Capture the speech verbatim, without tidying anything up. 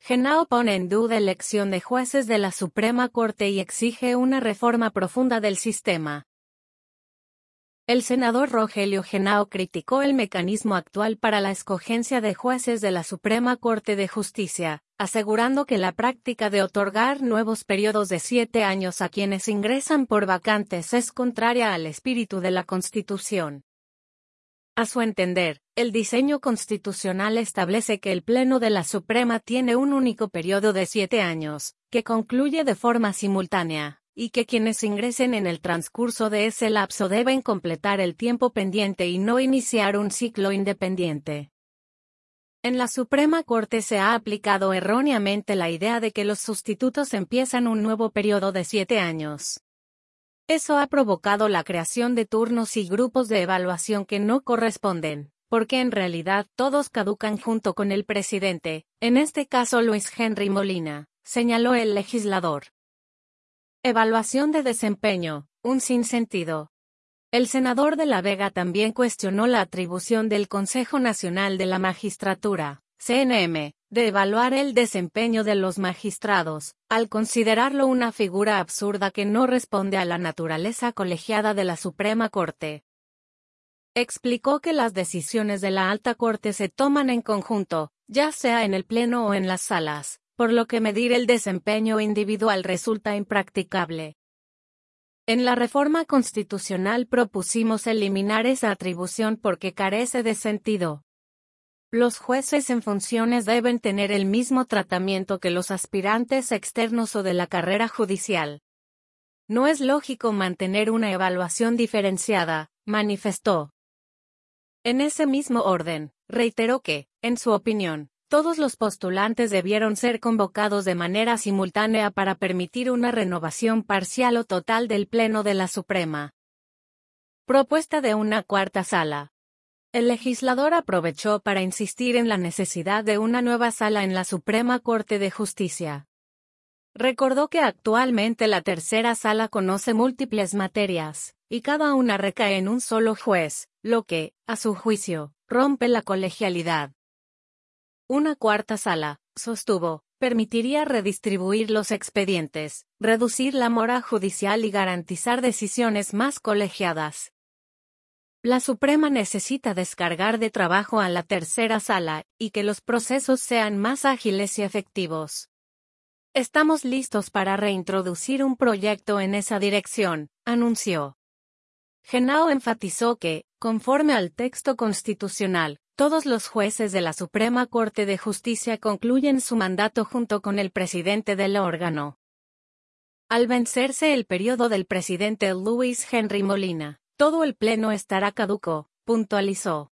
Henao pone en duda elección de jueces de la Suprema Corte y exige una reforma profunda del sistema. El senador Rogelio Henao criticó el mecanismo actual para la escogencia de jueces de la Suprema Corte de Justicia, asegurando que la práctica de otorgar nuevos periodos de siete años a quienes ingresan por vacantes es contraria al espíritu de la Constitución. A su entender, el diseño constitucional establece que el Pleno de la Suprema tiene un único periodo de siete años, que concluye de forma simultánea, y que quienes ingresen en el transcurso de ese lapso deben completar el tiempo pendiente y no iniciar un ciclo independiente. En la Suprema Corte se ha aplicado erróneamente la idea de que los sustitutos empiezan un nuevo periodo de siete años. Eso ha provocado la creación de turnos y grupos de evaluación que no corresponden, porque en realidad todos caducan junto con el presidente, en este caso Luis Henry Molina, señaló el legislador. Evaluación de desempeño, un sinsentido. El senador de la Vega también cuestionó la atribución del Consejo Nacional de la Magistratura, C N M, de evaluar el desempeño de los magistrados, al considerarlo una figura absurda que no responde a la naturaleza colegiada de la Suprema Corte. Explicó que las decisiones de la Alta Corte se toman en conjunto, ya sea en el Pleno o en las salas, por lo que medir el desempeño individual resulta impracticable. En la reforma constitucional propusimos eliminar esa atribución porque carece de sentido. Los jueces en funciones deben tener el mismo tratamiento que los aspirantes externos o de la carrera judicial. No es lógico mantener una evaluación diferenciada, manifestó. En ese mismo orden, reiteró que, en su opinión, todos los postulantes debieron ser convocados de manera simultánea para permitir una renovación parcial o total del Pleno de la Suprema. Propuesta de una cuarta sala. El legislador aprovechó para insistir en la necesidad de una nueva sala en la Suprema Corte de Justicia. Recordó que actualmente la tercera sala conoce múltiples materias, y cada una recae en un solo juez, lo que, a su juicio, rompe la colegialidad. Una cuarta sala, sostuvo, permitiría redistribuir los expedientes, reducir la mora judicial y garantizar decisiones más colegiadas. La Suprema necesita descargar de trabajo a la tercera sala, y que los procesos sean más ágiles y efectivos. Estamos listos para reintroducir un proyecto en esa dirección, anunció. Henao enfatizó que, conforme al texto constitucional, todos los jueces de la Suprema Corte de Justicia concluyen su mandato junto con el presidente del órgano. Al vencerse el periodo del presidente Luis Henry Molina, todo el Pleno estará caduco, puntualizó.